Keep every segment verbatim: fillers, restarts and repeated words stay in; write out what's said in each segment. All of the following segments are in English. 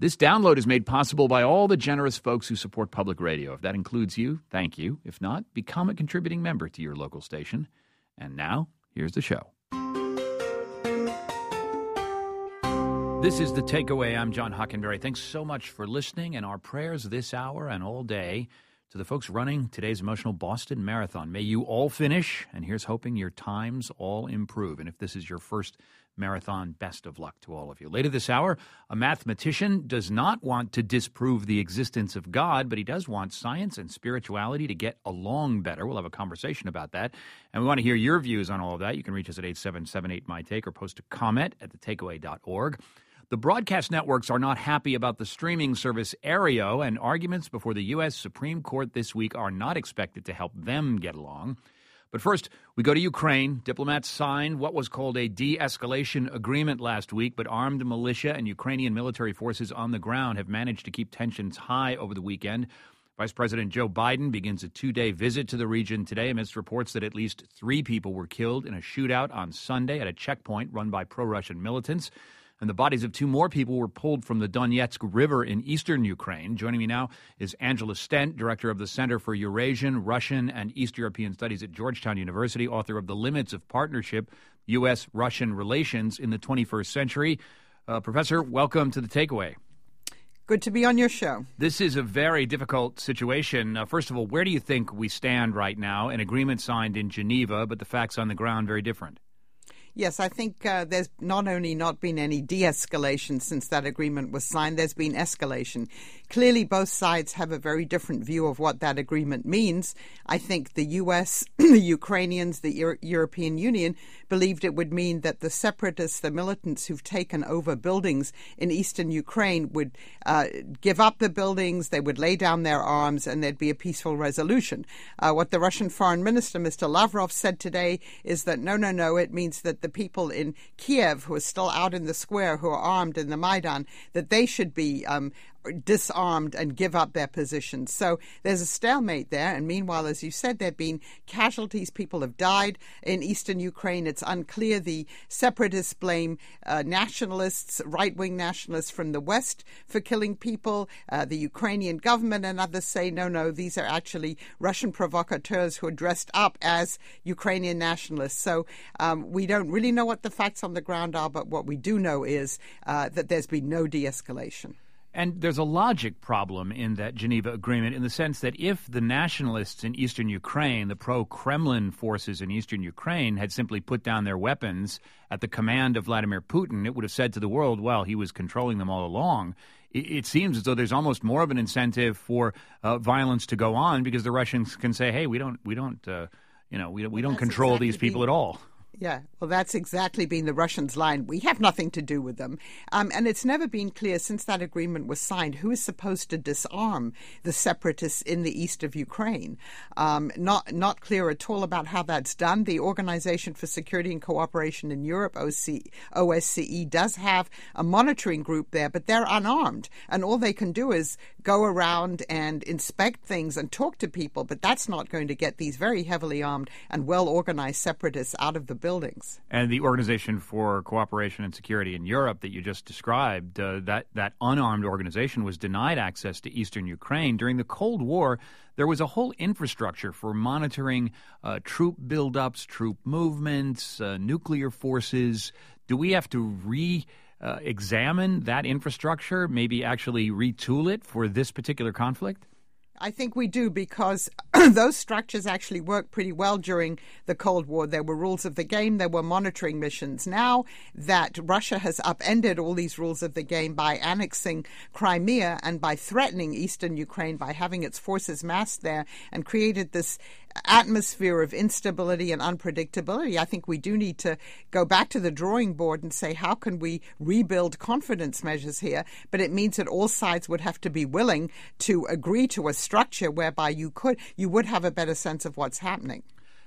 This download is made possible by all the generous folks who support public radio. If that includes you, thank you. If not, become a contributing member to your local station. And now, here's the show. This is The Takeaway. I'm John Hockenberry. Thanks so much for listening, and our prayers this hour and all day to the folks running today's emotional Boston Marathon. May you all finish, and here's hoping your times all improve. And if this is your first marathon, best of luck to all of you. Later this hour, a mathematician does not want to disprove the existence of God, but he does want science and spirituality to get along better. We'll have a conversation about that, and we want to hear your views on all of that. You can reach us at eight seven seven eight, M Y Take or post a comment at the takeaway dot org. The broadcast networks are not happy about the streaming service Aereo, and arguments before the U S Supreme Court this week are not expected to help them get along. But first, we go to Ukraine. Diplomats signed what was called a de-escalation agreement last week, but armed militia and Ukrainian military forces on the ground have managed to keep tensions high over the weekend. Vice President Joe Biden begins a two-day visit to the region today amidst reports that at least three people were killed in a shootout on Sunday at a checkpoint run by pro-Russian militants. And the bodies of two more people were pulled from the Donetsk River in eastern Ukraine. Joining me now is Angela Stent, director of the Center for Eurasian, Russian, and East European Studies at Georgetown University, author of The Limits of Partnership, U S Russian Relations in the twenty-first century. Uh, Professor, welcome to The Takeaway. Good to be on your show. This is a very difficult situation. Uh, first of all, where do you think we stand right now? An agreement signed in Geneva, but the facts on the ground very different. Yes, I think uh, there's not only not been any de-escalation since that agreement was signed, there's been escalation. Clearly, both sides have a very different view of what that agreement means. I think the U S, the Ukrainians, the Euro- European Union believed it would mean that the separatists, the militants who've taken over buildings in eastern Ukraine would uh, give up the buildings, they would lay down their arms, and there'd be a peaceful resolution. Uh, what the Russian Foreign Minister, Mister Lavrov, said today is that no, no, no, it means that the people in Kiev who are still out in the square, who are armed in the Maidan, that they should be um, disarmed and give up their positions. So there's a stalemate there. And meanwhile, as you said, there have been casualties. People have died in eastern Ukraine. It's unclear. The separatists blame uh, nationalists, right-wing nationalists from the West for killing people. Uh, the Ukrainian government and others say, no, no, these are actually Russian provocateurs who are dressed up as Ukrainian nationalists. So um, we don't really know what the facts on the ground are, but what we do know is uh, that there's been no de-escalation. And there's a logic problem in that Geneva Agreement in the sense that if the nationalists in eastern Ukraine, the pro-Kremlin forces in eastern Ukraine, had simply put down their weapons at the command of Vladimir Putin, it would have said to the world, well, he was controlling them all along. It, it seems as though there's almost more of an incentive for uh, violence to go on because the Russians can say, hey, we don't, we don't, uh, you know, we, we don't control exactly these people being- at all. Yeah, well, that's exactly been the Russians' line. We have nothing to do with them. Um, and it's never been clear since that agreement was signed who is supposed to disarm the separatists in the east of Ukraine. Um, not not clear at all about how that's done. The Organization for Security and Cooperation in Europe, O S C E, does have a monitoring group there, but they're unarmed. And all they can do is go around and inspect things and talk to people. But that's not going to get these very heavily armed and well-organized separatists out of the buildings. And the Organization for Cooperation and Security in Europe that you just described, uh, that, that unarmed organization was denied access to eastern Ukraine. During the Cold War, there was a whole infrastructure for monitoring uh, troop buildups, troop movements, uh, nuclear forces. Do we have to re- uh, examine that infrastructure, maybe actually retool it for this particular conflict? I think we do because those structures actually worked pretty well during the Cold War. There were rules of the game. There were monitoring missions. Now that Russia has upended all these rules of the game by annexing Crimea and by threatening eastern Ukraine, by having its forces massed there and created this atmosphere of instability and unpredictability, I think we do need to go back to the drawing board and say, how can we rebuild confidence measures here? But it means that all sides would have to be willing to agree to a structure whereby you could, you would have a better sense of what's happening.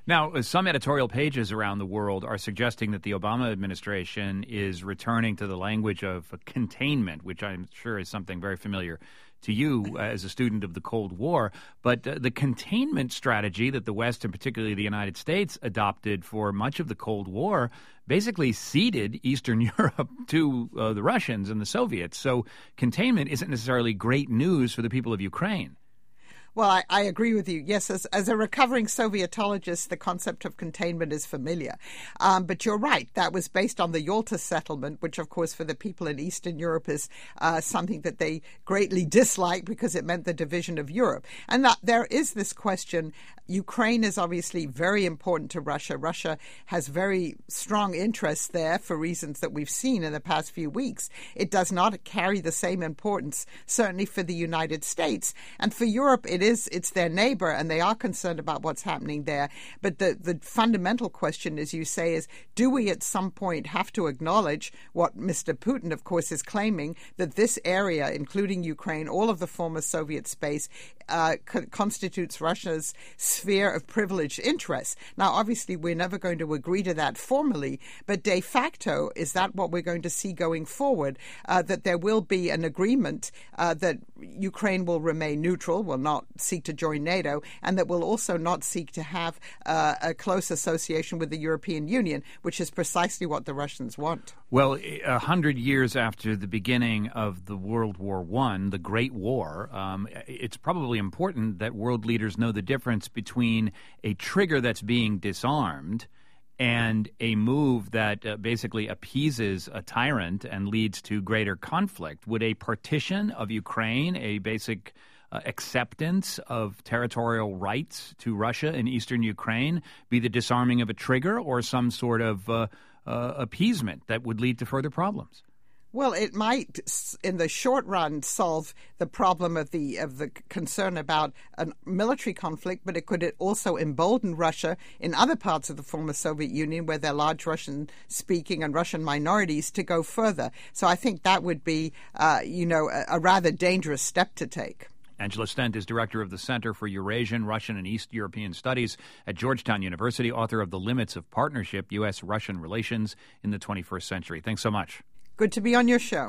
Now, uh, some editorial pages around the world are suggesting that the Obama administration is returning to the language of uh, containment, which I'm sure is something very familiar to you uh, as a student of the Cold War. But uh, the containment strategy that the West, and particularly the United States, adopted for much of the Cold War basically ceded Eastern Europe to uh, the Russians and the Soviets. So containment isn't necessarily great news for the people of Ukraine. Well, I, I agree with you. Yes, as, as a recovering Sovietologist, the concept of containment is familiar. Um, but you're right. That was based on the Yalta settlement, which, of course, for the people in Eastern Europe is uh, something that they greatly dislike because it meant the division of Europe. And that there is this question. Ukraine is obviously very important to Russia. Russia has very strong interests there for reasons that we've seen in the past few weeks. It does not carry the same importance, certainly for the United States. And for Europe, it is it's their neighbor, and they are concerned about what's happening there. But the, the fundamental question, as you say, is do we at some point have to acknowledge what Mister Putin, of course, is claiming, that this area, including Ukraine, all of the former Soviet space, uh, co- constitutes Russia's sphere of privileged interests. Now, obviously, we're never going to agree to that formally, but de facto, is that what we're going to see going forward, uh, that there will be an agreement uh, that Ukraine will remain neutral, will not seek to join NATO, and that will also not seek to have uh, a close association with the European Union, which is precisely what the Russians want. Well, a hundred years after the beginning of the World War One, the Great War, um, it's probably important that world leaders know the difference between a trigger that's being disarmed and a move that uh, basically appeases a tyrant and leads to greater conflict. Would a partition of Ukraine, a basic uh, acceptance of territorial rights to Russia in eastern Ukraine, be the disarming of a trigger, or some sort of uh, uh, appeasement that would lead to further problems? Well, it might, in the short run, solve the problem of the of the concern about a military conflict, but it could also embolden Russia in other parts of the former Soviet Union, where there are large Russian-speaking and Russian minorities, to go further. So I think that would be, uh, you know, a, a rather dangerous step to take. Angela Stent is director of the Center for Eurasian, Russian, and East European Studies at Georgetown University, author of The Limits of Partnership, U S Russian Relations in the twenty-first Century. Thanks so much. Good to be on your show.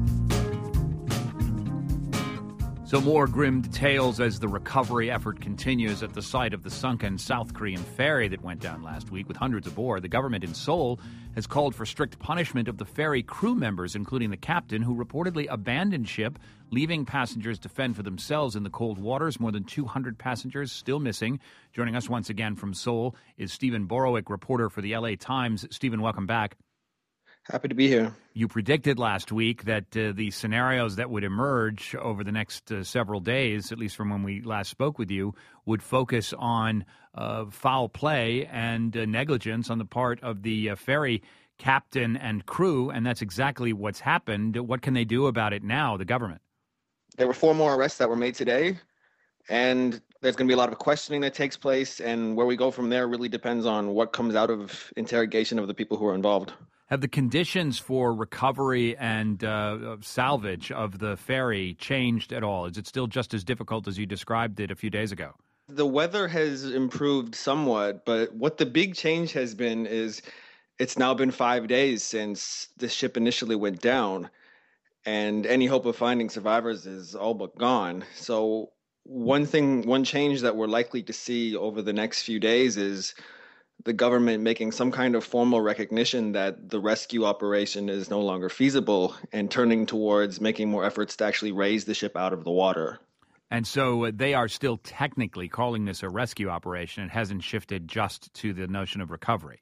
So more grim details as the recovery effort continues at the site of the sunken South Korean ferry that went down last week with hundreds aboard. The government in Seoul has called for strict punishment of the ferry crew members, including the captain, who reportedly abandoned ship, leaving passengers to fend for themselves in the cold waters. More than two hundred passengers still missing. Joining us once again from Seoul is Stephen Borowick, reporter for the L A Times. Stephen, welcome back. Happy to be here. You predicted last week that uh, the scenarios that would emerge over the next uh, several days, at least from when we last spoke with you, would focus on uh, foul play and uh, negligence on the part of the uh, ferry captain and crew, and that's exactly what's happened. What can they do about it now, the government? There were four more arrests that were made today, and there's going to be a lot of questioning that takes place, and where we go from there really depends on what comes out of interrogation of the people who are involved. Have the conditions for recovery and uh, salvage of the ferry changed at all? Is it still just as difficult as you described it a few days ago? The weather has improved somewhat, but what the big change has been is it's now been five days since the ship initially went down, and any hope of finding survivors is all but gone. So one thing, one change that we're likely to see over the next few days is the government making some kind of formal recognition that the rescue operation is no longer feasible and turning towards making more efforts to actually raise the ship out of the water. And so they are still technically calling this a rescue operation. It hasn't shifted just to the notion of recovery.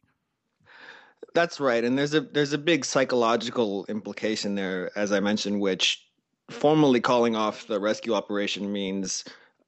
That's right. And there's a there's a big psychological implication there, as I mentioned, which formally calling off the rescue operation means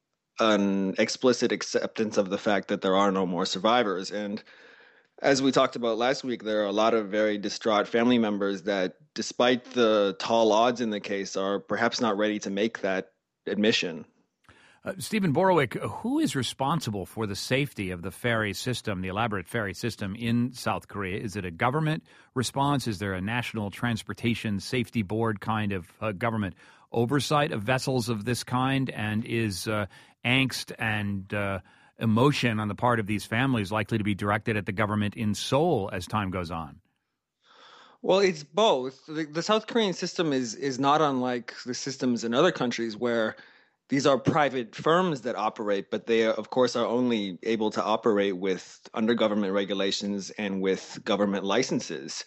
an explicit acceptance of the fact that there are no more survivors. And as we talked about last week, there are a lot of very distraught family members that, despite the tall odds in the case, are perhaps not ready to make that admission. Uh, Stephen Borowick, who is responsible for the safety of the ferry system, the elaborate ferry system in South Korea? Is it a government response? Is there a National Transportation Safety Board kind of uh, government oversight of vessels of this kind? And is uh, angst and uh, emotion on the part of these families likely to be directed at the government in Seoul as time goes on? Well, it's both. The, the South Korean system is is not unlike the systems in other countries where these are private firms that operate, but they, of course, are only able to operate with under government regulations and with government licenses.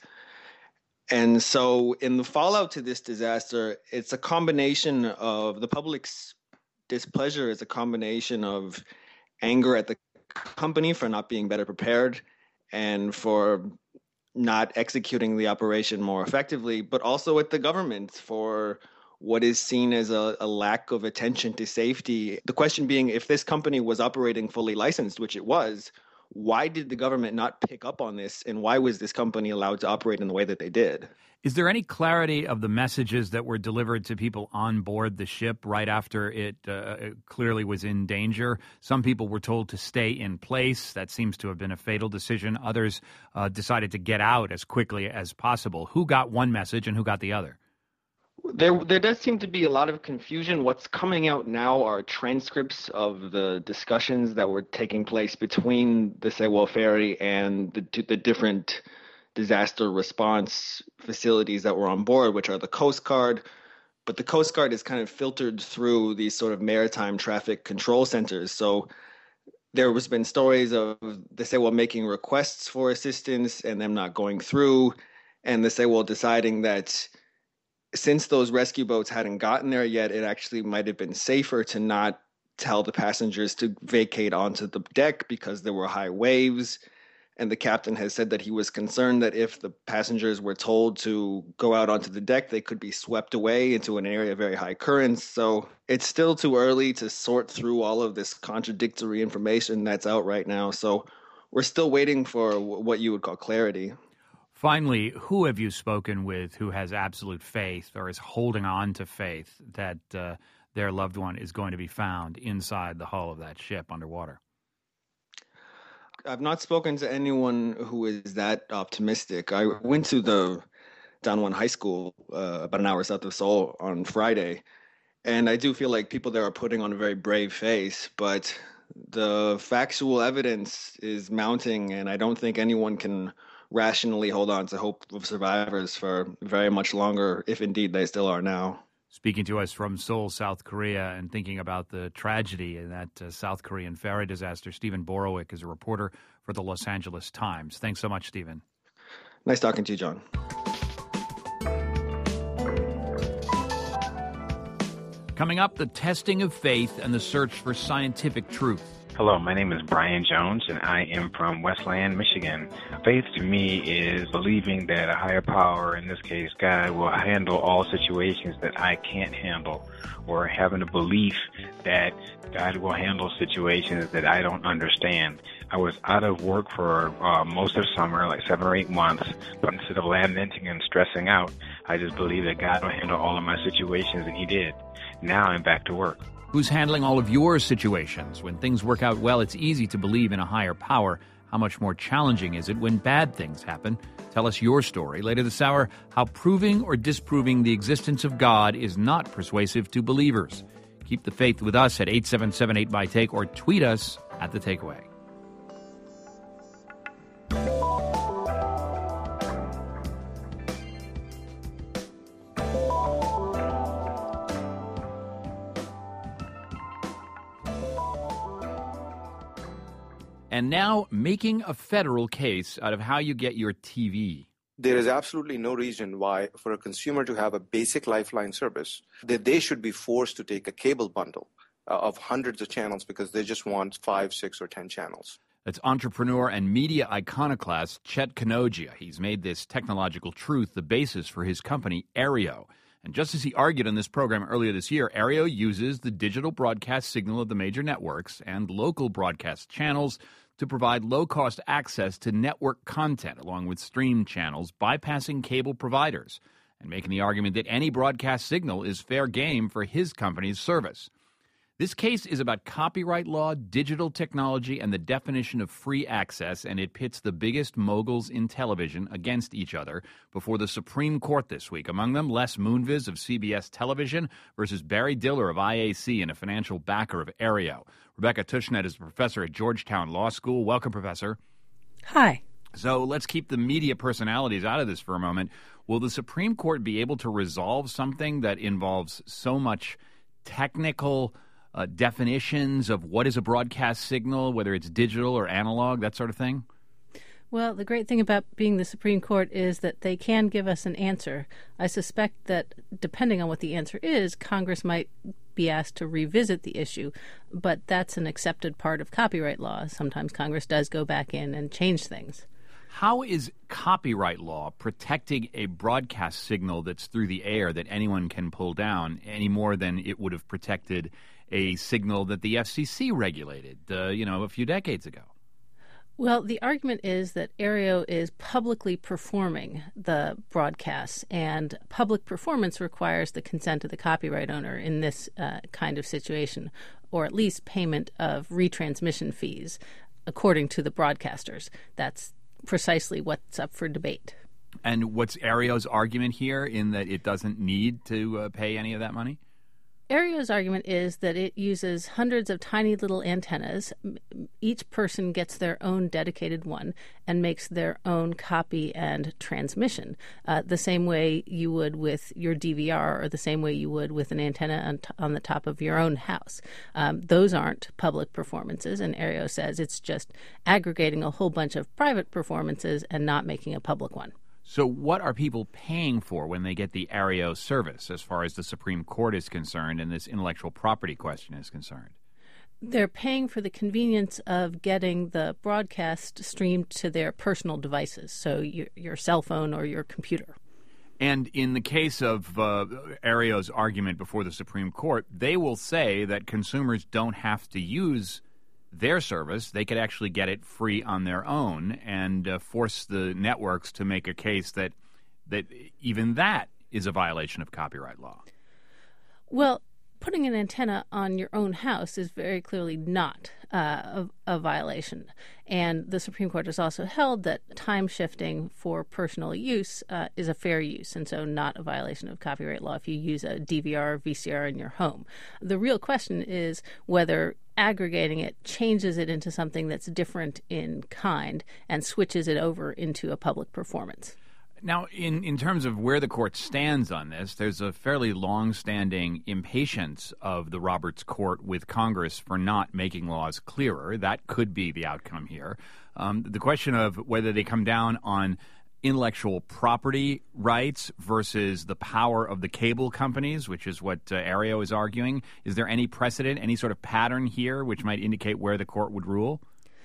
And so in the fallout to this disaster, it's a combination of the public's displeasure is a combination of anger at the company for not being better prepared and for not executing the operation more effectively, but also at the government for what is seen as a, a lack of attention to safety. The question being, if this company was operating fully licensed, which it was, why did the government not pick up on this, and why was this company allowed to operate in the way that they did? Is there any clarity of the messages that were delivered to people on board the ship right after it, uh, it clearly was in danger? Some people were told to stay in place. That seems to have been a fatal decision. Others uh, decided to get out as quickly as possible. Who got one message and who got the other? There, there does seem to be a lot of confusion. What's coming out now are transcripts of the discussions that were taking place between the Sewol ferry and the, the different disaster response facilities that were on board, which are the Coast Guard. But the Coast Guard is kind of filtered through these sort of maritime traffic control centers. So there has been stories of the Sewol making requests for assistance and them not going through, and the Sewol deciding that since those rescue boats hadn't gotten there yet, it actually might have been safer to not tell the passengers to vacate onto the deck because there were high waves. And the captain has said that he was concerned that if the passengers were told to go out onto the deck, they could be swept away into an area of very high currents. So it's still too early to sort through all of this contradictory information that's out right now. So we're still waiting for what you would call clarity. Finally, who have you spoken with who has absolute faith or is holding on to faith that uh, their loved one is going to be found inside the hull of that ship underwater? I've not spoken to anyone who is that optimistic. I went to the Danwon High School uh, about an hour south of Seoul on Friday, and I do feel like people there are putting on a very brave face, but the factual evidence is mounting, and I don't think anyone can rationally hold on to hope of survivors for very much longer, if indeed they still are now. Speaking to us from Seoul, South Korea, and thinking about the tragedy in that uh, South Korean ferry disaster, Stephen Borowick is a reporter for the Los Angeles Times. Thanks so much, Stephen. Nice talking to you, John. Coming up, the testing of faith and the search for scientific truth. Hello, my name is Brian Jones, and I am from Westland, Michigan. Faith to me is believing that a higher power, in this case God, will handle all situations that I can't handle, or having a belief that God will handle situations that I don't understand. I was out of work for uh, most of summer, like seven or eight months, but instead of lamenting and stressing out, I just believed that God will handle all of my situations, and He did. Now I'm back to work. Who's handling all of your situations? When things work out well, it's easy to believe in a higher power. How much more challenging is it when bad things happen? Tell us your story. Later this hour, how proving or disproving the existence of God is not persuasive to believers. Keep the faith with us at eight seven seven eight by take or tweet us at The Takeaway. And now making a federal case out of how you get your T V. There is absolutely no reason why for a consumer to have a basic Lifeline service that they should be forced to take a cable bundle uh, of hundreds of channels because they just want five, six, or ten channels. That's entrepreneur and media iconoclast Chet Kanogia. He's made this technological truth the basis for his company, Aereo. And just as he argued on this program earlier this year, Aereo uses the digital broadcast signal of the major networks and local broadcast channels to provide low-cost access to network content along with stream channels, bypassing cable providers, and making the argument that any broadcast signal is fair game for his company's service. This case is about copyright law, digital technology, and the definition of free access, and it pits the biggest moguls in television against each other before the Supreme Court this week. Among them, Les Moonves of C B S Television versus Barry Diller of I A C and a financial backer of Aereo. Rebecca Tushnet is a professor at Georgetown Law School. Welcome, Professor. Hi. So let's keep the media personalities out of this for a moment. Will the Supreme Court be able to resolve something that involves so much technical Uh, definitions of what is a broadcast signal, whether it's digital or analog, that sort of thing? Well, the great thing about being the Supreme Court is that they can give us an answer. I suspect that depending on what the answer is, Congress might be asked to revisit the issue, but that's an accepted part of copyright law. Sometimes Congress does go back in and change things. How is copyright law protecting a broadcast signal that's through the air that anyone can pull down any more than it would have protected a signal that the F C C regulated, uh, you know, a few decades ago? Well, the argument is that Aereo is publicly performing the broadcasts, and public performance requires the consent of the copyright owner in this uh, kind of situation, or at least payment of retransmission fees, according to the broadcasters. That's precisely what's up for debate. And what's Aereo's argument here in that it doesn't need to uh, pay any of that money? Aereo's argument is that it uses hundreds of tiny little antennas. Each person gets their own dedicated one and makes their own copy and transmission, uh, the same way you would with your D V R or the same way you would with an antenna on, t- on the top of your own house. Um, those aren't public performances, and Aereo says it's just aggregating a whole bunch of private performances and not making a public one. So what are people paying for when they get the Aereo service as far as the Supreme Court is concerned and this intellectual property question is concerned? They're paying for the convenience of getting the broadcast streamed to their personal devices, so your, your cell phone or your computer. And in the case of uh, Aereo's argument before the Supreme Court, they will say that consumers don't have to use their service. They could actually get it free on their own and uh, force the networks to make a case that that even that is a violation of copyright law. Well, putting an antenna on your own house is very clearly not uh, a, a violation. And the Supreme Court has also held that time shifting for personal use uh, is a fair use, and so not a violation of copyright law if you use a D V R or V C R in your home. The real question is whether aggregating it changes it into something that's different in kind and switches it over into a public performance. Now, in, in terms of where the court stands on this, there's a fairly long-standing impatience of the Roberts Court with Congress for not making laws clearer. That could be the outcome here. Um, the question of whether they come down on intellectual property rights versus the power of the cable companies, which is what uh, Aereo is arguing. Is there any precedent, any sort of pattern here which might indicate where the court would rule?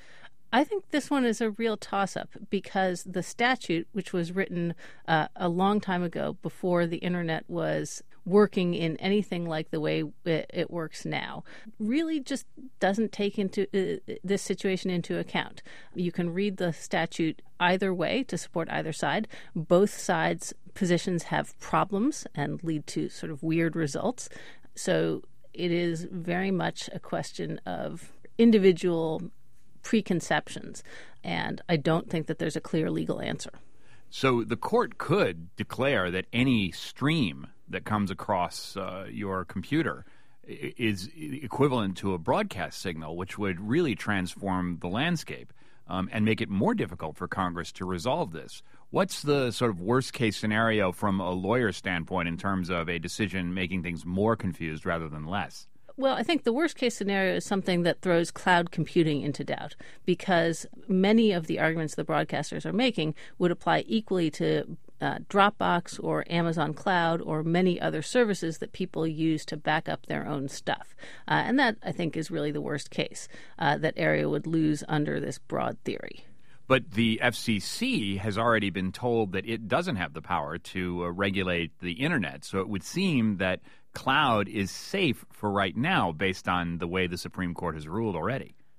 I think this one is a real toss-up because the statute, which was written uh, a long time ago before the Internet was working in anything like the way it, it works now, really just doesn't take into uh, this situation into account. You can read the statute either way to support either side. Both sides' positions have problems and lead to sort of weird results. So it is very much a question of individual preconceptions, and I don't think that there's a clear legal answer. So the court could declare that any stream that comes across uh, your computer is equivalent to a broadcast signal, which would really transform the landscape um, and make it more difficult for Congress to resolve this. What's the sort of worst-case scenario from a lawyer's standpoint in terms of a decision making things more confused rather than less? Well, I think the worst-case scenario is something that throws cloud computing into doubt, because many of the arguments the broadcasters are making would apply equally to uh, Dropbox or Amazon Cloud or many other services that people use to back up their own stuff. Uh, and that, I think, is really the worst case, uh, that Aereo would lose under this broad theory. But the F C C has already been told that it doesn't have the power to uh, regulate the Internet. So it would seem that cloud is safe for right now based on the way the Supreme Court has ruled already.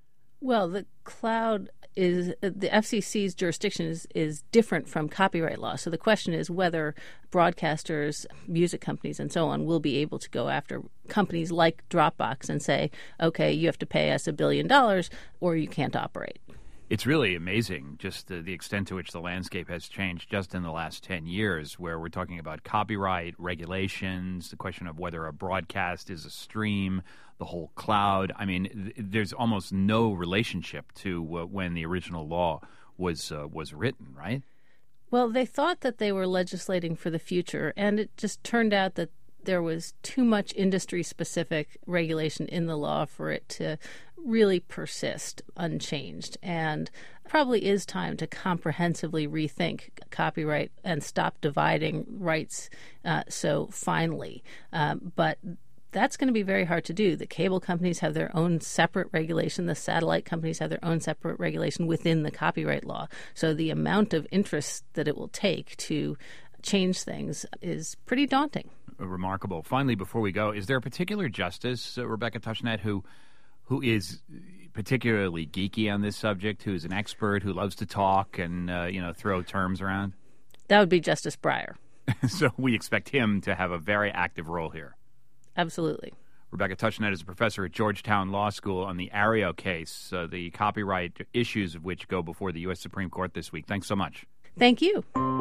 Well, the cloud is the F C C's jurisdiction is, is different from copyright law. So the question is whether broadcasters, music companies, and so on will be able to go after companies like Dropbox and say, okay, you have to pay us a billion dollars or you can't operate. It's really amazing just the, the extent to which the landscape has changed just in the last ten years, where we're talking about copyright regulations, the question of whether a broadcast is a stream, the whole cloud. I mean, th- there's almost no relationship to uh, when the original law was uh, was written, right? Well, they thought that they were legislating for the future, and it just turned out that there was too much industry-specific regulation in the law for it to really persist unchanged. And probably is time to comprehensively rethink copyright and stop dividing rights uh, so finely. Um, but that's going to be very hard to do. The cable companies have their own separate regulation. The satellite companies have their own separate regulation within the copyright law. So the amount of interest that it will take to change things is pretty daunting. Remarkable. Finally, before we go, is there a particular justice, uh, Rebecca Tushnet, who who is particularly geeky on this subject, who is an expert, who loves to talk and uh, you know throw terms around? That would be Justice Breyer. So we expect him to have a very active role here. Absolutely. Rebecca Tushnet is a professor at Georgetown Law School on the Aereo case, uh, the copyright issues of which go before the U S Supreme Court this week. Thanks so much. Thank you.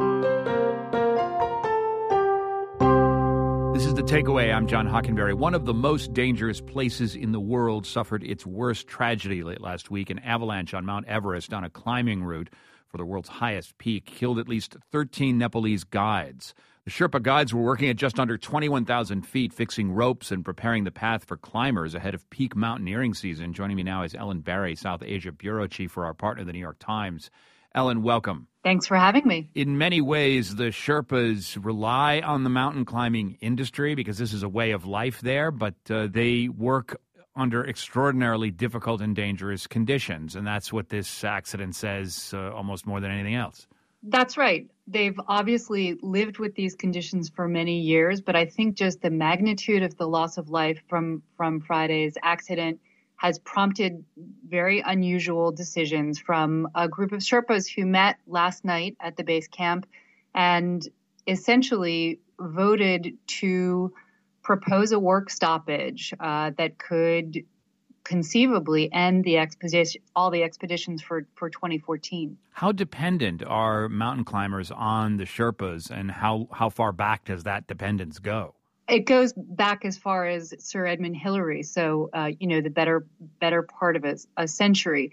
This is The Takeaway. I'm John Hockenberry. One of the most dangerous places in the world suffered its worst tragedy late last week. An avalanche on Mount Everest on a climbing route for the world's highest peak killed at least thirteen Nepalese guides. The Sherpa guides were working at just under twenty-one thousand feet, fixing ropes and preparing the path for climbers ahead of peak mountaineering season. Joining me now is Ellen Barry, South Asia Bureau Chief for our partner, The New York Times. Ellen, welcome. Thanks for having me. In many ways, the Sherpas rely on the mountain climbing industry because this is a way of life there, but uh, they work under extraordinarily difficult and dangerous conditions, and that's what this accident says uh, almost more than anything else. That's right. They've obviously lived with these conditions for many years, but I think just the magnitude of the loss of life from, from Friday's accident has prompted very unusual decisions from a group of Sherpas who met last night at the base camp and essentially voted to propose a work stoppage uh, that could conceivably end the expedition, all the expeditions for, for twenty fourteen. How dependent are mountain climbers on the Sherpas, and how, how far back does that dependence go? It goes back as far as Sir Edmund Hillary, so uh, you know the better better part of a, a century.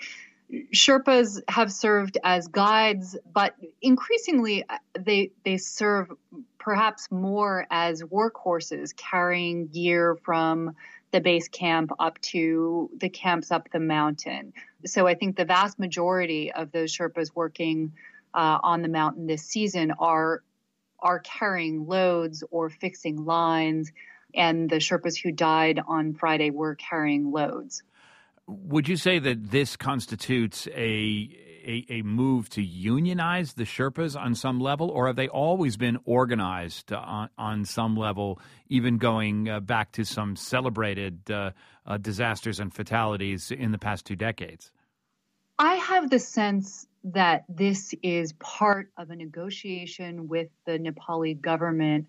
Sherpas have served as guides, but increasingly they they serve perhaps more as workhorses, carrying gear from the base camp up to the camps up the mountain. So I think the vast majority of those Sherpas working uh, on the mountain this season are are carrying loads or fixing lines, and the Sherpas who died on Friday were carrying loads. Would you say that this constitutes a, a a move to unionize the Sherpas on some level, or have they always been organized on, on some level, even going uh, back to some celebrated uh, uh, disasters and fatalities in the past two decades? I have the sense that this is part of a negotiation with the Nepali government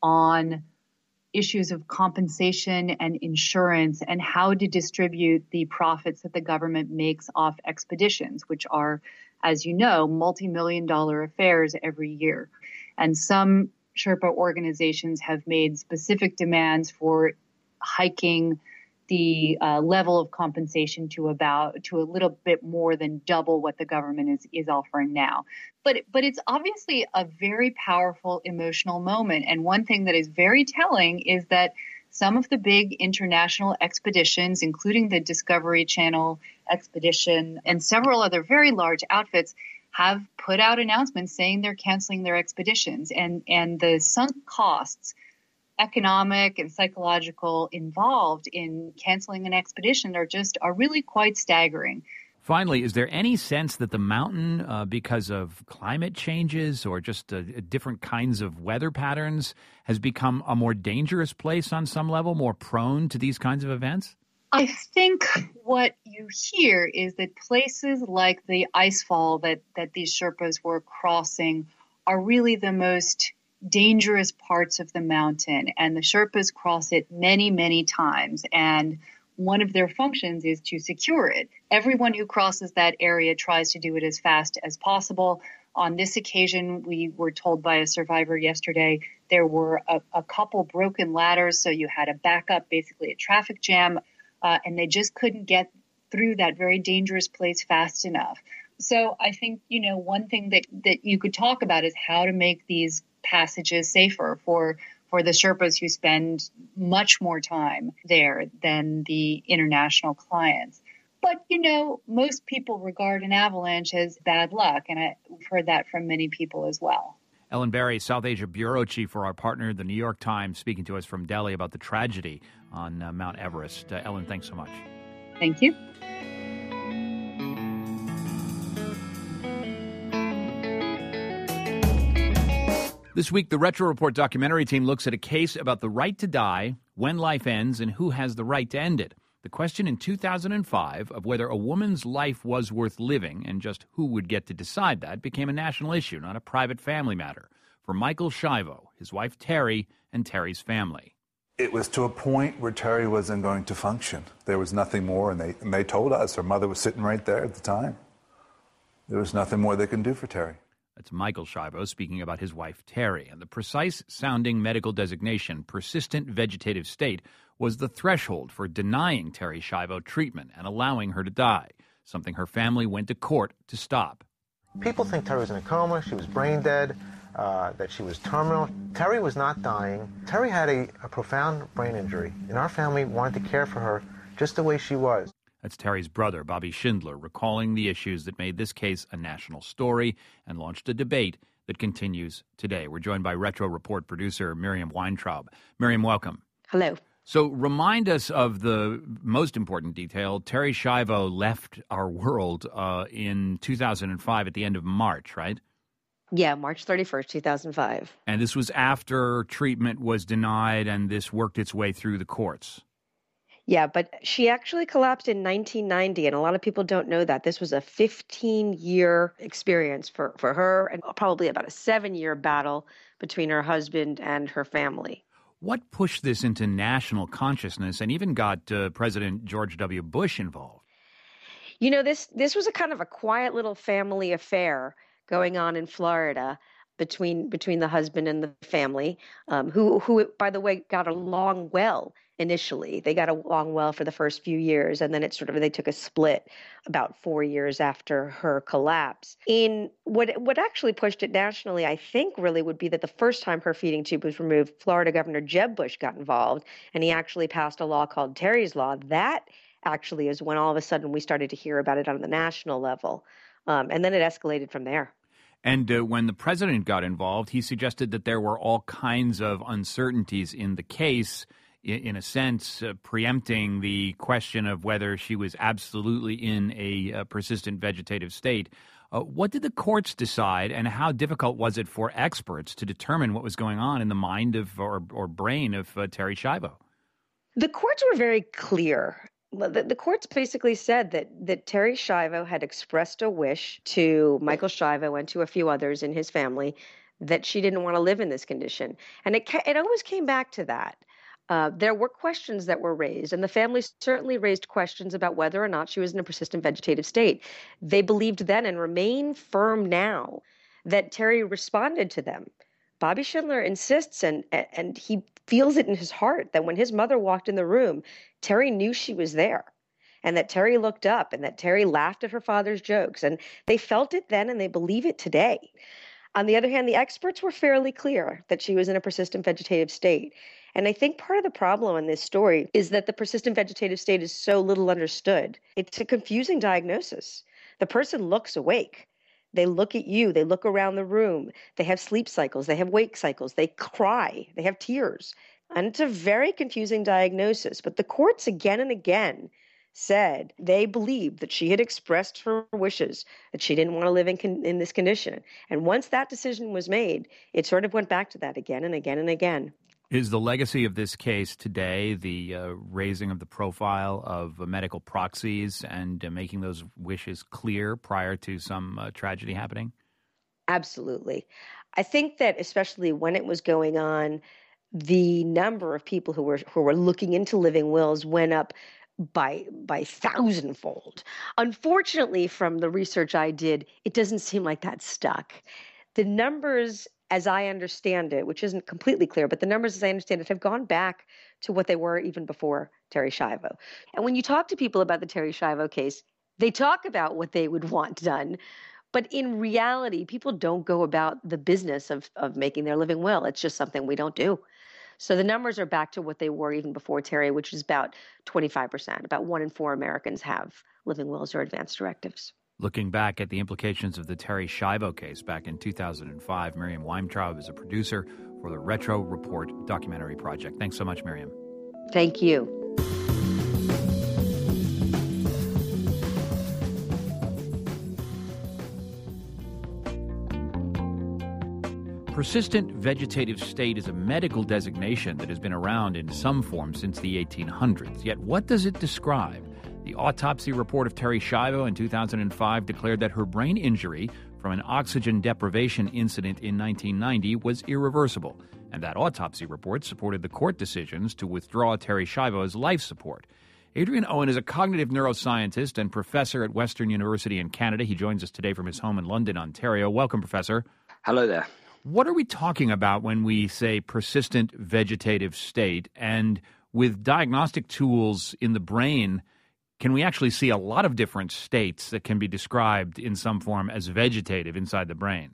on issues of compensation and insurance and how to distribute the profits that the government makes off expeditions, which are, as you know, multi-million dollar affairs every year. And some Sherpa organizations have made specific demands for hiking the uh, level of compensation to about to a little bit more than double what the government is is offering now. But but it's obviously a very powerful emotional moment. And one thing that is very telling is that some of the big international expeditions, including the Discovery Channel expedition and several other very large outfits, have put out announcements saying they're canceling their expeditions. And and the sunk costs, economic and psychological, involved in canceling an expedition are just are really quite staggering. Finally, is there any sense that the mountain, uh, because of climate changes or just uh, different kinds of weather patterns, has become a more dangerous place on some level, more prone to these kinds of events? I think what you hear is that places like the icefall that, that these Sherpas were crossing are really the most dangerous parts of the mountain, and the Sherpas cross it many, many times, and one of their functions is to secure it. Everyone who crosses that area tries to do it as fast as possible. On this occasion, we were told by a survivor yesterday there were a, a couple broken ladders, so you had a backup, basically a traffic jam, uh, and they just couldn't get through that very dangerous place fast enough. So I think, you know, one thing that, that you could talk about is how to make these passages safer for for the Sherpas who spend much more time there than the international clients. But, you know, most people regard an avalanche as bad luck, and I've heard that from many people as well. Ellen Berry, South Asia Bureau Chief for our partner, The New York Times, speaking to us from Delhi about the tragedy on uh, Mount Everest. Uh, Ellen, thanks so much. Thank you. This week, the Retro Report documentary team looks at a case about the right to die, when life ends, and who has the right to end it. The question in two thousand five of whether a woman's life was worth living and just who would get to decide that became a national issue, not a private family matter, for Michael Schiavo, his wife Terry, and Terry's family. It was to a point where Terry wasn't going to function. There was nothing more, and they, and they told us, her mother was sitting right there at the time. There was nothing more they can do for Terry. That's Michael Schiavo speaking about his wife, Terry. And the precise-sounding medical designation, persistent vegetative state, was the threshold for denying Terry Schiavo treatment and allowing her to die, something her family went to court to stop. People think Terry was in a coma, she was brain dead, uh, that she was terminal. Terry was not dying. Terry had a, a profound brain injury, and our family wanted to care for her just the way she was. That's Terry's brother, Bobby Schindler, recalling the issues that made this case a national story and launched a debate that continues today. We're joined by Retro Report producer Miriam Weintraub. Miriam, welcome. Hello. So remind us of the most important detail. Terry Schiavo left our world uh, in two thousand five at the end of March, right? Yeah, March thirty-first, two thousand five. And this was after treatment was denied and this worked its way through the courts. Yeah, but she actually collapsed in nineteen ninety, and a lot of people don't know that. This was a fifteen-year experience for, for her, and probably about a seven-year battle between her husband and her family. What pushed this into national consciousness and even got uh, President George W. Bush involved? You know, this this was a kind of a quiet little family affair going on in Florida between between the husband and the family, um, who, who, by the way, got along well. Initially, they got along well for the first few years, and then it sort of they took a split about four years after her collapse. In what what actually pushed it nationally, I think, really would be that the first time her feeding tube was removed, Florida Governor Jeb Bush got involved, and he actually passed a law called Terry's Law. That actually is when all of a sudden we started to hear about it on the national level, um, and then it escalated from there. And uh, when the president got involved, he suggested that there were all kinds of uncertainties in the case, in a sense, uh, preempting the question of whether she was absolutely in a uh, persistent vegetative state. Uh, what did the courts decide, and how difficult was it for experts to determine what was going on in the mind of or, or brain of uh, Terry Schiavo? The courts were very clear. The, the courts basically said that, that Terry Schiavo had expressed a wish to Michael Schiavo and to a few others in his family that she didn't want to live in this condition. And it, it always came back to that. Uh, there were questions that were raised, and the family certainly raised questions about whether or not she was in a persistent vegetative state. They believed then and remain firm now that Terry responded to them. Bobby Schindler insists, and and he feels it in his heart, that when his mother walked in the room, Terry knew she was there, and that Terry looked up, and that Terry laughed at her father's jokes. And they felt it then, and they believe it today. On the other hand, the experts were fairly clear that she was in a persistent vegetative state. And I think part of the problem in this story is that the persistent vegetative state is so little understood. It's a confusing diagnosis. The person looks awake. They look at you. They look around the room. They have sleep cycles. They have wake cycles. They cry. They have tears. And it's a very confusing diagnosis. But the courts again and again said they believed that she had expressed her wishes, that she didn't want to live in, con- in this condition. And once that decision was made, it sort of went back to that again and again and again. Is the legacy of this case today the uh, raising of the profile of uh, medical proxies and uh, making those wishes clear prior to some uh, tragedy happening? Absolutely. I think that especially when it was going on, the number of people who were who were looking into living wills went up by by thousandfold. Unfortunately, from the research I did, it doesn't seem like that stuck. The numbers, as I understand it, which isn't completely clear, but the numbers as I understand it have gone back to what they were even before Terri Schiavo. And when you talk to people about the Terri Schiavo case, they talk about what they would want done. But in reality, people don't go about the business of, of making their living will. It's just something we don't do. So the numbers are back to what they were even before Terri, which is about twenty-five percent. About one in four Americans have living wills or advance directives. Looking back at the implications of the Terri Schiavo case back in two thousand five, Miriam Weintraub is a producer for the Retro Report documentary project. Thanks so much, Miriam. Thank you. Persistent vegetative state is a medical designation that has been around in some form since the eighteen hundreds. Yet what does it describe? The autopsy report of Terri Schiavo in two thousand five declared that her brain injury from an oxygen deprivation incident in nineteen ninety was irreversible, and that autopsy report supported the court decisions to withdraw Terri Schiavo's life support. Adrian Owen is a cognitive neuroscientist and professor at Western University in Canada. He joins us today from his home in London, Ontario. Welcome, Professor. Hello there. What are we talking about when we say persistent vegetative state? And with diagnostic tools in the brain, can we actually see a lot of different states that can be described in some form as vegetative inside the brain?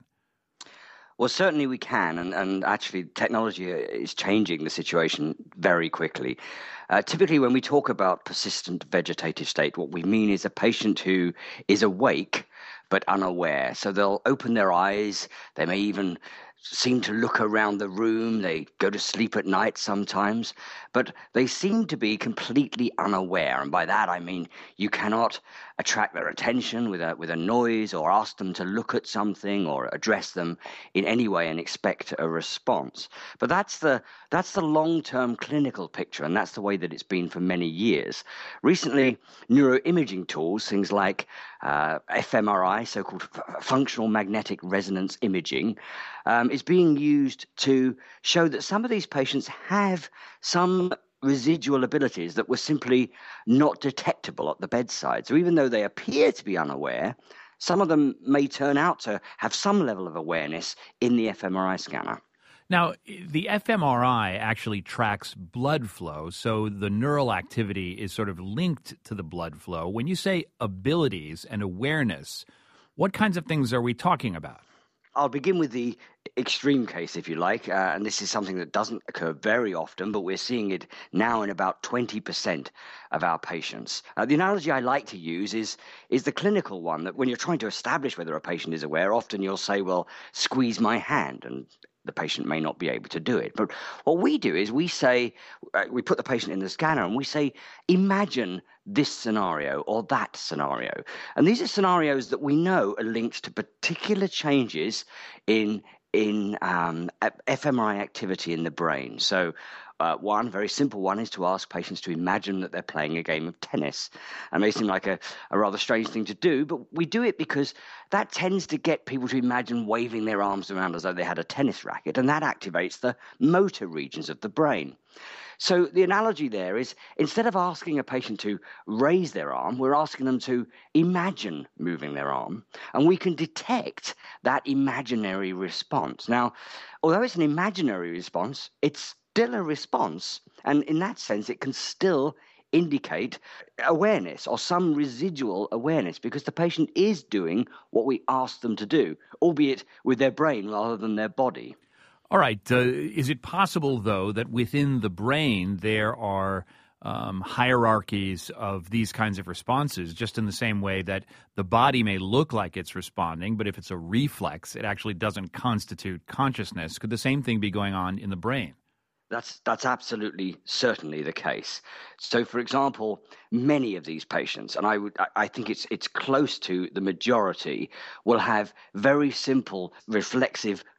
Well, certainly we can, and, and actually technology is changing the situation very quickly. Uh, typically, when we talk about persistent vegetative state, what we mean is a patient who is awake but unaware. So they'll open their eyes, they may even seem to look around the room, they go to sleep at night sometimes, but they seem to be completely unaware. And by that I mean you cannot attract their attention with a with a noise or ask them to look at something or address them in any way and expect a response. But that's the that's the long-term clinical picture, and that's the way that it's been for many years. Recently, neuroimaging tools, things like uh, f M R I, so-called f- functional magnetic resonance imaging, um, is being used to show that some of these patients have some residual abilities that were simply not detectable at the bedside. So even though they appear to be unaware, some of them may turn out to have some level of awareness in the f M R I scanner. Now, the f M R I actually tracks blood flow, so the neural activity is sort of linked to the blood flow. When you say abilities and awareness, what kinds of things are we talking about? I'll begin with the extreme case, if you like, uh, and this is something that doesn't occur very often, but we're seeing it now in about twenty percent of our patients. Uh, the analogy I like to use is, is the clinical one, that when you're trying to establish whether a patient is aware, often you'll say, well, squeeze my hand, and the patient may not be able to do it. But what we do is we say, uh, we put the patient in the scanner and we say, imagine this scenario or that scenario. And these are scenarios that we know are linked to particular changes in in um, f M R I activity in the brain. So uh, one very simple one is to ask patients to imagine that they're playing a game of tennis. It may seem like a, a rather strange thing to do, but we do it because that tends to get people to imagine waving their arms around as though they had a tennis racket, and that activates the motor regions of the brain. So the analogy there is, instead of asking a patient to raise their arm, we're asking them to imagine moving their arm, and we can detect that imaginary response. Now, although it's an imaginary response, it's still a response, and in that sense, it can still indicate awareness or some residual awareness, because the patient is doing what we asked them to do, albeit with their brain rather than their body. All right. Uh, is it possible, though, that within the brain there are um, hierarchies of these kinds of responses, just in the same way that the body may look like it's responding, but if it's a reflex, it actually doesn't constitute consciousness? Could the same thing be going on in the brain? That's that's absolutely certainly the case. So, for example, many of these patients, and I would I think it's it's close to the majority, will have very simple reflexive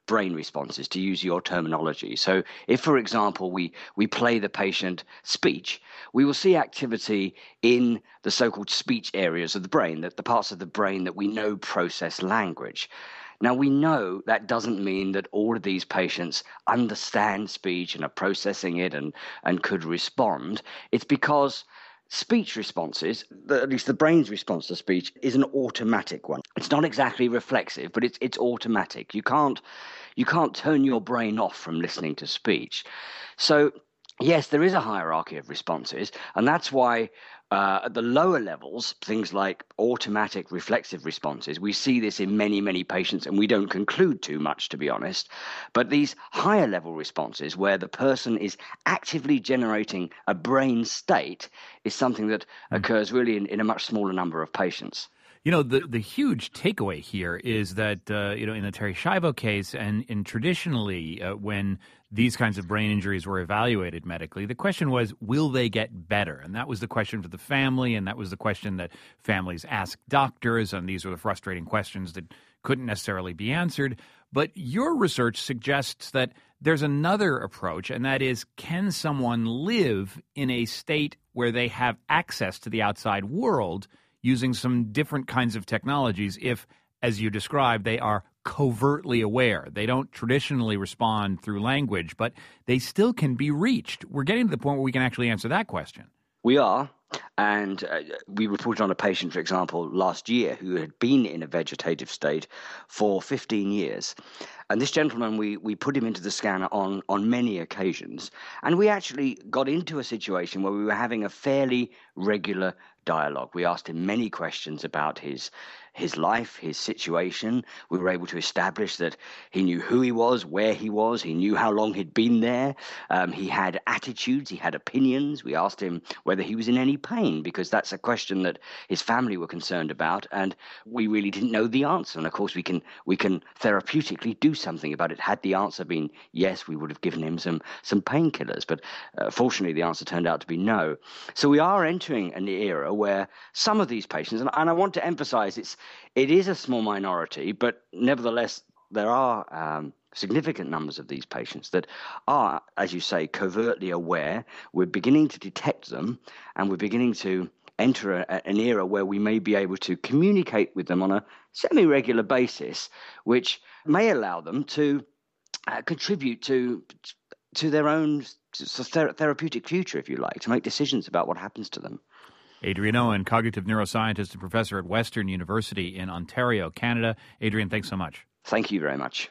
brain responses, to use your terminology. So if, for example, we, we play the patient speech, we will see activity in the so-called speech areas of the brain, that the parts of the brain that we know process language. Now, we know that doesn't mean that all of these patients understand speech and are processing it and, and could respond. It's because speech responses, at least the brain's response to speech, is an automatic one. It's not exactly reflexive, but it's it's automatic. You can't you can't turn your brain off from listening to speech. So yes, there is a hierarchy of responses, and that's why uh, at the lower levels, things like automatic reflexive responses, we see this in many, many patients, and we don't conclude too much, to be honest. But these higher level responses, where the person is actively generating a brain state, is something that occurs really in, in a much smaller number of patients. You know, the, the huge takeaway here is that, uh, you know, in the Terri Schiavo case and in traditionally uh, when these kinds of brain injuries were evaluated medically, the question was, will they get better? And that was the question for the family, and that was the question that families asked doctors, and these were the frustrating questions that couldn't necessarily be answered. But your research suggests that there's another approach, and that is, can someone live in a state where they have access to the outside world using some different kinds of technologies if, as you described, they are covertly aware? They don't traditionally respond through language, but they still can be reached. We're getting to the point where we can actually answer that question. We are. And uh, we reported on a patient, for example, last year who had been in a vegetative state for fifteen years. And this gentleman, we, we put him into the scanner on, on many occasions. And we actually got into a situation where we were having a fairly regular dialogue. We asked him many questions about his his life, his situation. We were able to establish that he knew who he was, where he was, he knew how long he'd been there. Um, he had attitudes, he had opinions. We asked him whether he was in any pain, because that's a question that his family were concerned about, and we really didn't know the answer. And of course, we can we can therapeutically do something about it. Had the answer been yes, we would have given him some some painkillers, but uh, fortunately, the answer turned out to be no. So we are entering an era where some of these patients, and, and I want to emphasize, it's it is a small minority, but nevertheless, there are um, significant numbers of these patients that are, as you say, covertly aware. We're beginning to detect them, and we're beginning to enter a, an era where we may be able to communicate with them on a semi-regular basis, which may allow them to uh, contribute to to their own ther- therapeutic future, if you like, to make decisions about what happens to them. Adrian Owen, cognitive neuroscientist and professor at Western University in Ontario, Canada. Adrian, thanks so much. Thank you very much.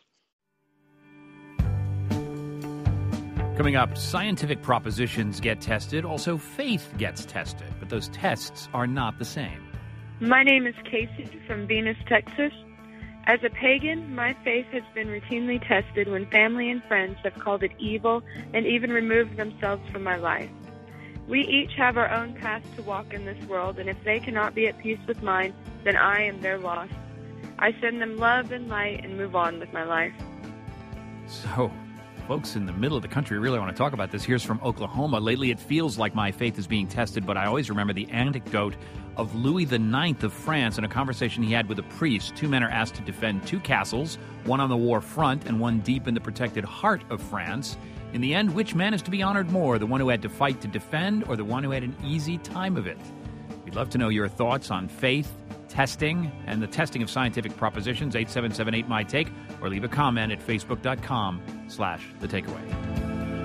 Coming up, scientific propositions get tested. Also, faith gets tested. But those tests are not the same. My name is Casey from Venus, Texas. As a pagan, my faith has been routinely tested when family and friends have called it evil and even removed themselves from my life. We each have our own path to walk in this world, and if they cannot be at peace with mine, then I am their loss. I send them love and light and move on with my life. So, folks in the middle of the country really want to talk about this. Here's from Oklahoma. Lately, it feels like my faith is being tested, but I always remember the anecdote of Louis the Ninth of France in a conversation he had with a priest. Two men are asked to defend two castles, one on the war front and one deep in the protected heart of France. In the end, which man is to be honored more, the one who had to fight to defend or the one who had an easy time of it? We'd love to know your thoughts on faith, testing, and the testing of scientific propositions. eight seven seven eight, M Y Take, or leave a comment at facebook.com slash The Takeaway.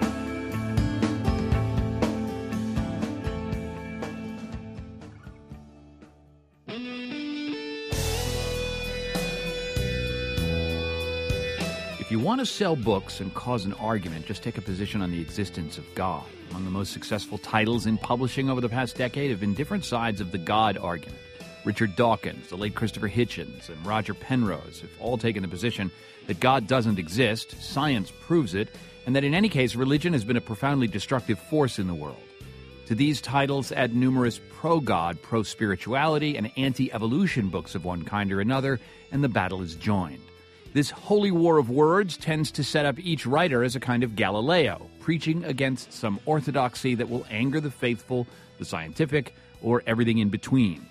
If you want to sell books and cause an argument, just take a position on the existence of God. Among the most successful titles in publishing over the past decade have been different sides of the God argument. Richard Dawkins, the late Christopher Hitchens, and Roger Penrose have all taken the position that God doesn't exist, science proves it, and that in any case, religion has been a profoundly destructive force in the world. To these titles add numerous pro-God, pro-spirituality, and anti-evolution books of one kind or another, and the battle is joined. This holy war of words tends to set up each writer as a kind of Galileo, preaching against some orthodoxy that will anger the faithful, the scientific, or everything in between.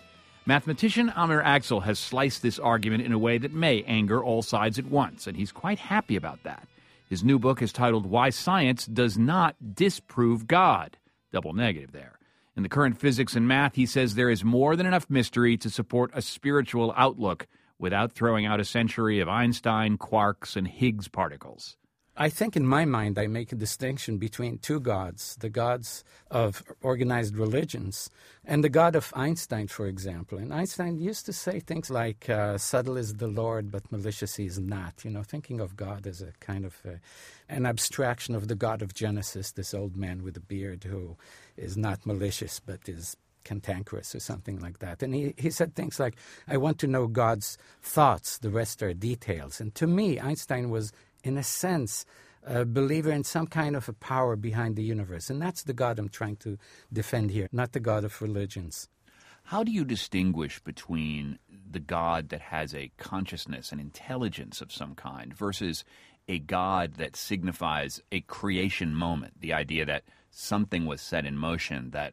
Mathematician Amir Axel has sliced this argument in a way that may anger all sides at once, and he's quite happy about that. His new book is titled Why Science Does Not Disprove God. Double negative there. In the current physics and math, he says there is more than enough mystery to support a spiritual outlook without throwing out a century of Einstein, quarks, and Higgs particles. I think in my mind I make a distinction between two gods, the gods of organized religions and the God of Einstein, for example. And Einstein used to say things like, uh, subtle is the Lord, but malicious he is not. You know, thinking of God as a kind of a, an abstraction of the God of Genesis, this old man with a beard who is not malicious but is cantankerous or something like that. And he, he said things like, I want to know God's thoughts, the rest are details. And to me, Einstein was, in a sense, a believer in some kind of a power behind the universe. And that's the God I'm trying to defend here, not the God of religions. How do you distinguish between the God that has a consciousness, an intelligence of some kind, versus a God that signifies a creation moment, the idea that something was set in motion that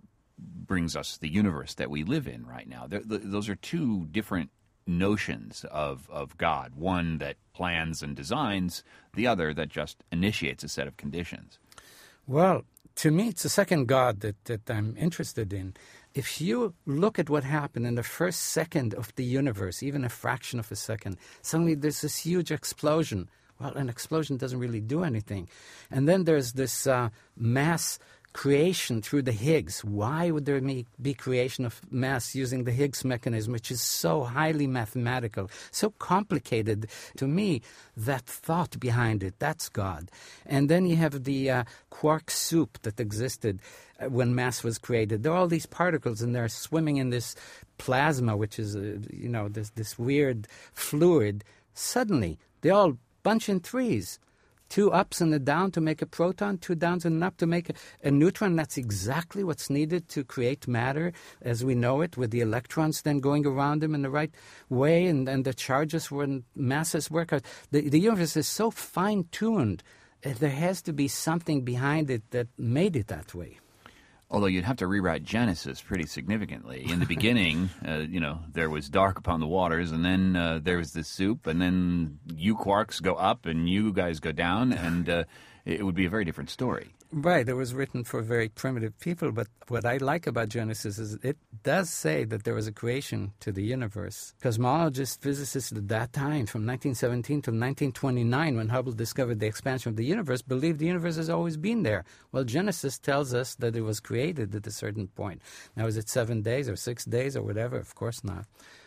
brings us the universe that we live in right now? They're, those are two different notions of, of God, one that plans and designs, the other that just initiates a set of conditions. Well, to me, it's the second God that, that I'm interested in. If you look at what happened in the first second of the universe, even a fraction of a second, suddenly there's this huge explosion. Well, an explosion doesn't really do anything. And then there's this uh, mass creation through the Higgs. Why would there be creation of mass using the Higgs mechanism, which is so highly mathematical, so complicated? To me, that thought behind it, that's God. And then you have the uh, quark soup that existed uh, when mass was created. There are all these particles, and they're swimming in this plasma, which is, uh, you know, this, this weird fluid. Suddenly, they all bunch in threes. Two ups and a down to make a proton, two downs and an up to make a, a neutron. That's exactly what's needed to create matter as we know it, with the electrons then going around them in the right way, and, and the charges when masses work out. The, the universe is so fine-tuned, uh, there has to be something behind it that made it that way. Although you'd have to rewrite Genesis pretty significantly. In the beginning, uh, you know, there was dark upon the waters, and then uh, there was the soup, and then you quarks go up and you guys go down, and uh, it would be a very different story. Right. It was written for very primitive people, but what I like about Genesis is it does say that there was a creation to the universe. Cosmologists, physicists at that time, from nineteen seventeen to nineteen twenty-nine, when Hubble discovered the expansion of the universe, believed the universe has always been there. Well, Genesis tells us that it was created at a certain point. Now, is it seven days or six days or whatever? Of course not.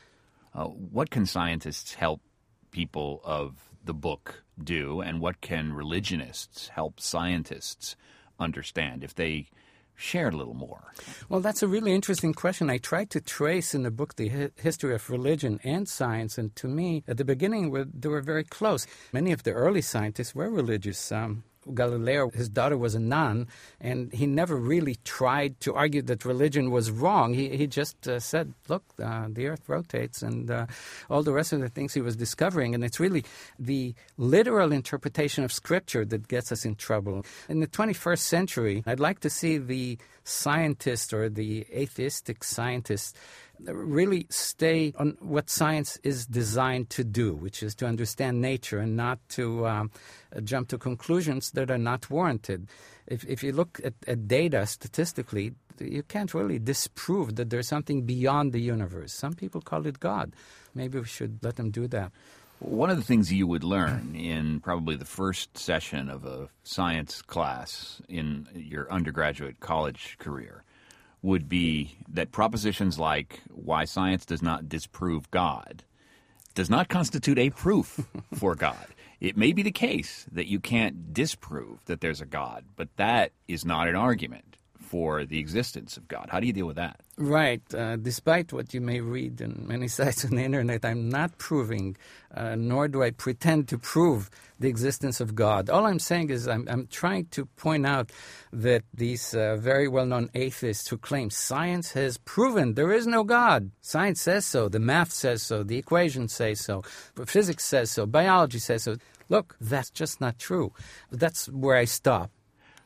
Uh, what can scientists help people of the book do, and what can religionists help scientists understand if they shared a little more? Well, that's a really interesting question. I tried to trace in the book the hi- history of religion and science, and to me, at the beginning, were, they were very close. Many of the early scientists were religious. Um, Galileo, his daughter was a nun, and he never really tried to argue that religion was wrong. He he just uh, said, look, uh, the earth rotates, and uh, all the rest of the things he was discovering. And it's really the literal interpretation of Scripture that gets us in trouble. In the twenty-first century, I'd like to see the scientist or the atheistic scientist really stay on what science is designed to do, which is to understand nature and not to um, jump to conclusions that are not warranted. If, if you look at, at data statistically, you can't really disprove that there's something beyond the universe. Some people call it God. Maybe we should let them do that. One of the things you would learn in probably the first session of a science class in your undergraduate college career would be that propositions like why science does not disprove God does not constitute a proof for God. It may be the case that you can't disprove that there's a God, but that is not an argument for the existence of God. How do you deal with that? Right. Uh, despite what you may read in many sites on the internet, I'm not proving, uh, nor do I pretend to prove the existence of God. All I'm saying is I'm, I'm trying to point out that these uh, very well-known atheists who claim science has proven there is no God. Science says so. The math says so. The equations say so. Physics says so. Biology says so. Look, that's just not true. That's where I stop.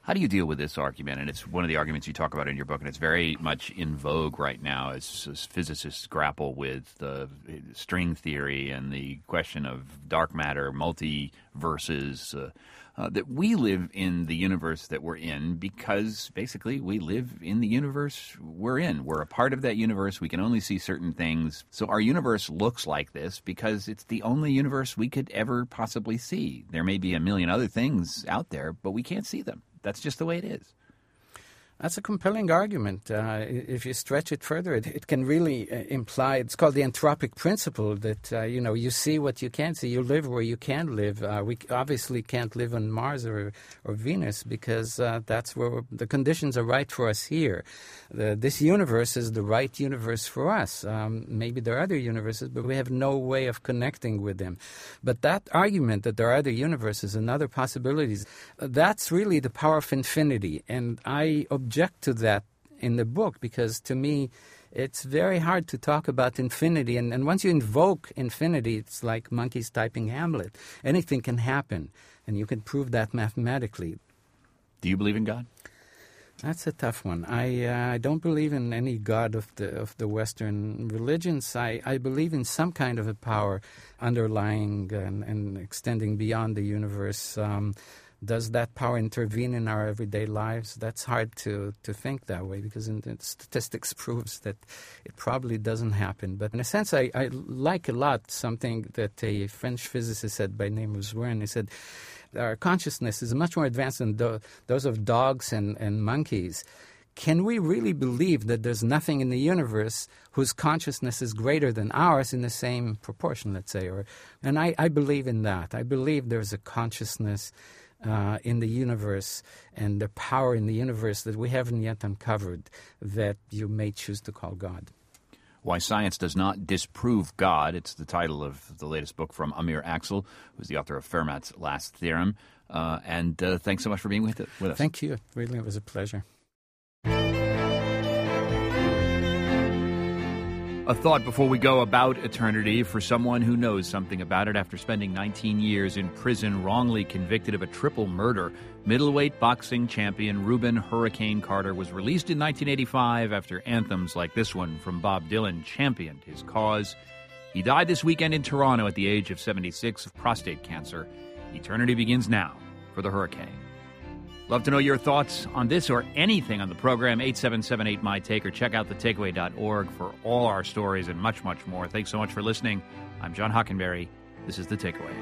How do you deal with this argument? And it's one of the arguments you talk about in your book, and it's very much in vogue right now as, as physicists grapple with the string theory and the question of dark matter, multiverses, uh, uh, that we live in the universe that we're in because basically we live in the universe we're in. We're a part of that universe. We can only see certain things. So our universe looks like this because it's the only universe we could ever possibly see. There may be a million other things out there, but we can't see them. That's just the way it is. That's a compelling argument. Uh, if you stretch it further, it, it can really uh, imply, it's called the anthropic principle, that, uh, you know, you see what you can't see. You live where you can live. Uh, we obviously can't live on Mars or, or Venus because uh, that's where the conditions are right for us here. The, this universe is the right universe for us. Um, maybe there are other universes, but we have no way of connecting with them. But that argument that there are other universes and other possibilities, uh, that's really the power of infinity. And I object to that in the book because to me it's very hard to talk about infinity, and, and once you invoke infinity, it's like monkeys typing Hamlet. Anything can happen, and you can prove that mathematically. Do you believe in God? That's a tough one. I uh, I don't believe in any God of the of the Western religions. I, I believe in some kind of a power underlying and, and extending beyond the universe. Um, Does that power intervene in our everyday lives? That's hard to, to think that way because in, in statistics proves that it probably doesn't happen. But in a sense, I, I like a lot something that a French physicist said by name of Zwern. He said, our consciousness is much more advanced than do, those of dogs and, and monkeys. Can we really believe that there's nothing in the universe whose consciousness is greater than ours in the same proportion, let's say? Or, and I, I believe in that. I believe there's a consciousness Uh, in the universe and the power in the universe that we haven't yet uncovered that you may choose to call God. Why Science Does Not Disprove God. It's the title of the latest book from Amir Axel, who's the author of Fermat's Last Theorem. Uh, and uh, thanks so much for being with, it, with us. Thank you. Really, it was a pleasure. A thought before we go about eternity for someone who knows something about it. After spending nineteen years in prison, wrongly convicted of a triple murder, middleweight boxing champion Rubin Hurricane Carter was released in nineteen eighty-five after anthems like this one from Bob Dylan championed his cause. He died this weekend in Toronto at the age of seventy-six of prostate cancer. Eternity begins now for the Hurricane. Love to know your thoughts on this or anything on the program. eight seven seven eight, M Y Take, or check out the takeaway dot org for all our stories and much, much more. Thanks so much for listening. I'm John Hockenberry. This is The Takeaway.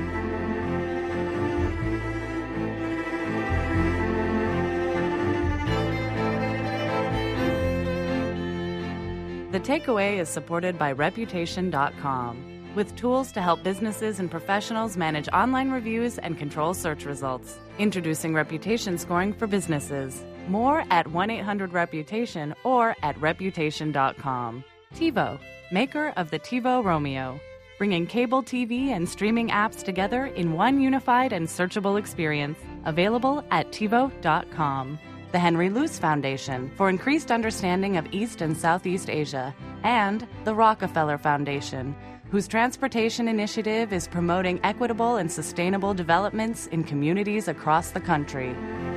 The Takeaway is supported by Reputation dot com, with tools to help businesses and professionals manage online reviews and control search results. Introducing Reputation Scoring for businesses. More at one eight hundred reputation or at Reputation dot com. TiVo, maker of the TiVo Romeo, bringing cable T V and streaming apps together in one unified and searchable experience. Available at TiVo dot com. The Henry Luce Foundation for increased understanding of East and Southeast Asia. And the Rockefeller Foundation, whose transportation initiative is promoting equitable and sustainable developments in communities across the country.